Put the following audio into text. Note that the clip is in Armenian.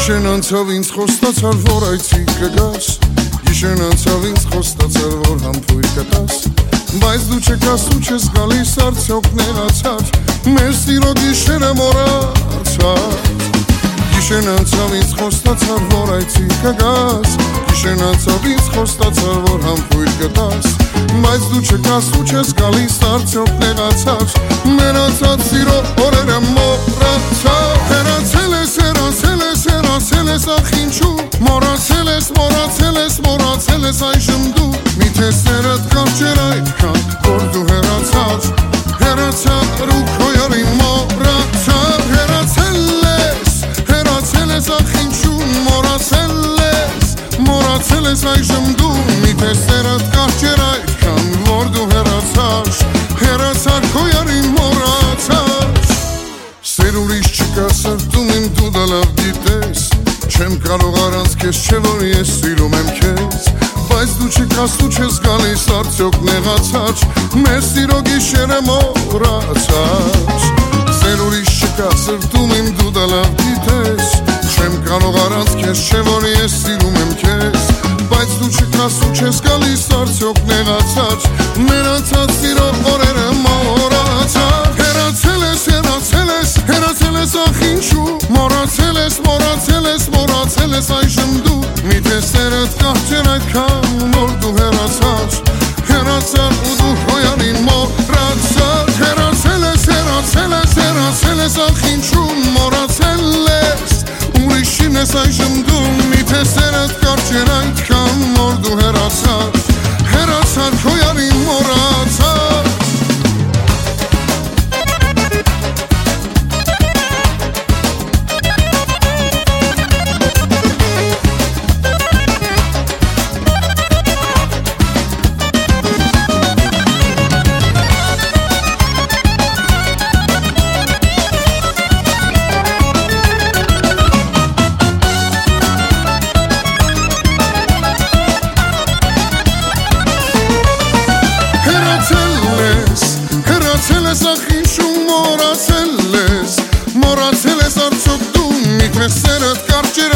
Gişen anցավ ինձ խոստացար, որ այցի կգաս Gişen անցավ ինձ խոստացար, որ համբույր կտաս Բայց դու չկաս ու չես գալիս արդյոք նեղացար Մեր սիրո գիշերը մոռացար Gişen անցավ ինձ խոստացար, որ այցի կգաս Gişen անցավ ինձ խոստացար, որ համբույր կտաս Բայց դու չկաս ու չես գալիս արդյոք նեղացար Մեր անցած սիրո օրերը մոռացար Հեռացել ես, հեռացել ես, հեռացել ես ախ ինչու Մոռացել ես, մոռացել ես, մոռացել ես այժմ դու Միթե սերդ կարճեր այդքան, որ դու հեռացար Հեռացար ու քո յարին մոռացար Հեռացել ես ախ ինչու Մոռացել ես այժմ դու Միթե սերդ կարճեր այդքան, որ դու հեռացար Հեռացար քո յարին մոռացար Սեր ուրիշ չկա սրտում իմ դու դա լավ գիտես Չեմ կարող առանց քեզ չէ որ ես սիրում եմ քեզ Բայց դու չկաս ու չես գալիս արդյոք նեղացար Մեր սիրո գիշերը մոռացար Սեր ուրիշ չկա սրտում իմ դու դա լավ գիտես Չեմ կարող առանց քեզ չէ որ ես սիրում եմ քեզ Բայց դու չկաս ու չես գալիս արդյոք նեղացար Մեր անցած սիրո օրերը մոռացար Հեռացել ես, հեռացել ես, հեռացել ես ախ ինչու Մոռացել ես, մոռացել ես, մոռացել ես այժմ դու Միթե սերդ կարճեր այդքան, որ դու հեռացար Հեռացար ու դու հոյանին մոռացար Հեռացել ես, հեռացել ես, հեռացել ես ախ ինչու Մոռացել ես, ուրիշին ես այժմ դու Միթե սերդ կարճեր այդքան, որ դու հեռացար Հեռացար հոյանին մոռացար Հեռացել ես ախ ինչու մոռացել ես Մոռացել ես արդյոք դու Միթե սերդ կարճեր